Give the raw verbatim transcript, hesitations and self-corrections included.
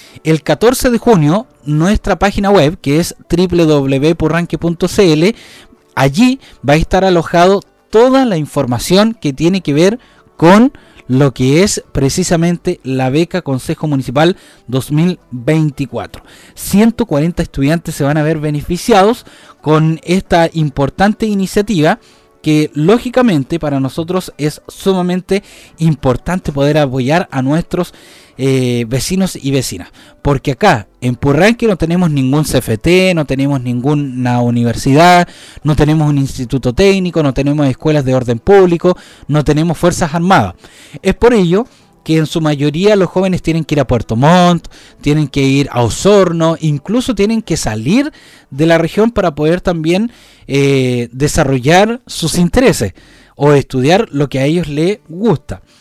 El catorce de junio, nuestra página web, que es doble u doble u doble u punto purranque punto c l, allí va a estar alojado toda la información que tiene que ver con lo que es precisamente la beca Consejo Municipal dos mil veinticuatro. ciento cuarenta estudiantes se van a ver beneficiados con esta importante iniciativa, que lógicamente para nosotros es sumamente importante poder apoyar a nuestros eh, vecinos y vecinas, porque acá en Purranque no tenemos ningún C F T, no tenemos ninguna universidad, no tenemos un instituto técnico, no tenemos escuelas de orden público, no tenemos fuerzas armadas. Es por ello que en su mayoría los jóvenes tienen que ir a Puerto Montt, tienen que ir a Osorno, incluso tienen que salir de la región para poder también eh, desarrollar sus intereses o estudiar lo que a ellos les gusta.